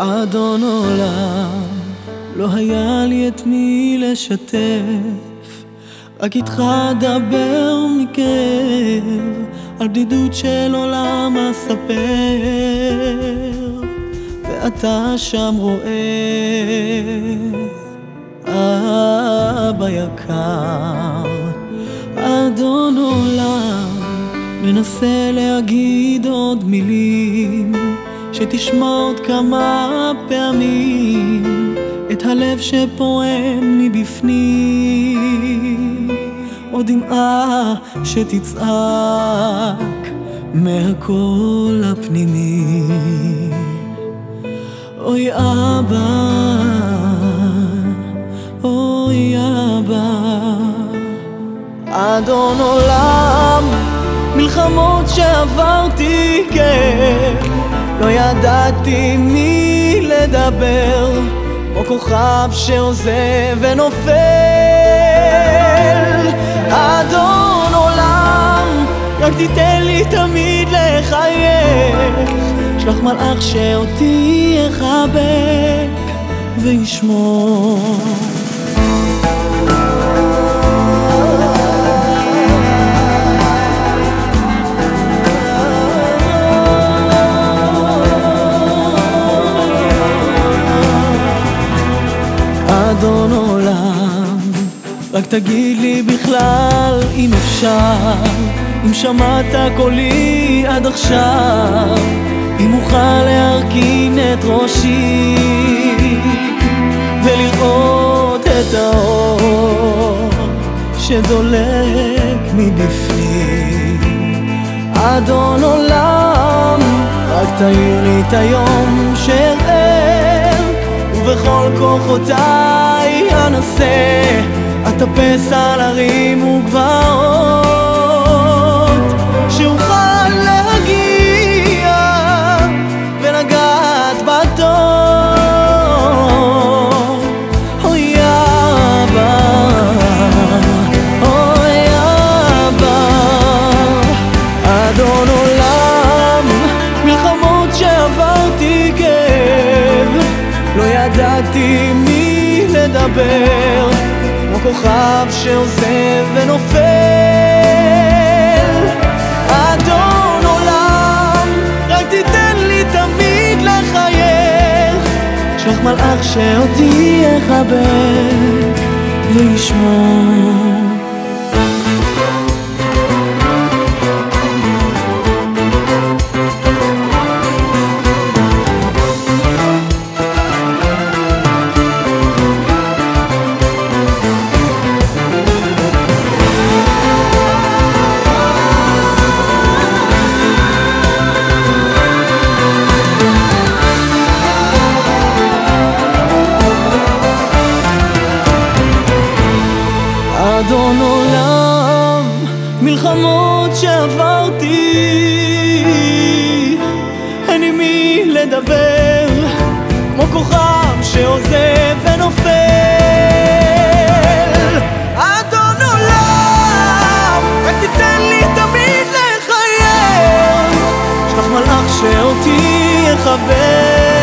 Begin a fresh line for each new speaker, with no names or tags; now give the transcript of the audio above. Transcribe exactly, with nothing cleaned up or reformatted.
אדון עולם, לא היה לי את מי לשתף, רק איתך אדבר מכאב, על בדידות של עולם אספר, ואתה שם רואה, אבא יקר. אדון עולם, מנסה להגיד עוד מילים, שתשמע עוד כמה פעמים את הלב שפועם מבפנים, עוד דמעה שתצעק מהקול הפנימי. אוי אבא, אוי אבא. אדון עולם, מלחמות שעברתי, כן, לא ידעתי מי לדבר, כמו כוכב שעוזב ונופל. אדון עולם, רק תיתן לי תמיד לחייך, שלח מלאך שאותי יחבק וישמור. אדון עולם, רק תגיד לי בכלל אם אפשר, אם שמעת קולי עד עכשיו, אם אוכל להרכין את ראשי ולראות את האור שדולק מבפנים. אדון עולם, רק תאיר לי את היום שאראה, ובכל כוחותיי אנסה אטפס על הרים וגבעות, שאוכל להגיע ולגעת בתור. אוי אבא, אוי אבא. אדון עולם, מלחמות שעברתי כאב, לא ידעתי מי לדבר, כמו כוכב שעוזב ונופל. אדון עולם, רק תיתן לי תמיד לחייך, שלח מלאך שאותי יחבק וישמור. אדון עולם, מלחמות שעברתי, אין עם מי לדבר, כמו כוכב שעוזב ונופל. אדון עולם, רק תיתן לי תמיד לחייך, שלח מלאך שאותי יחבק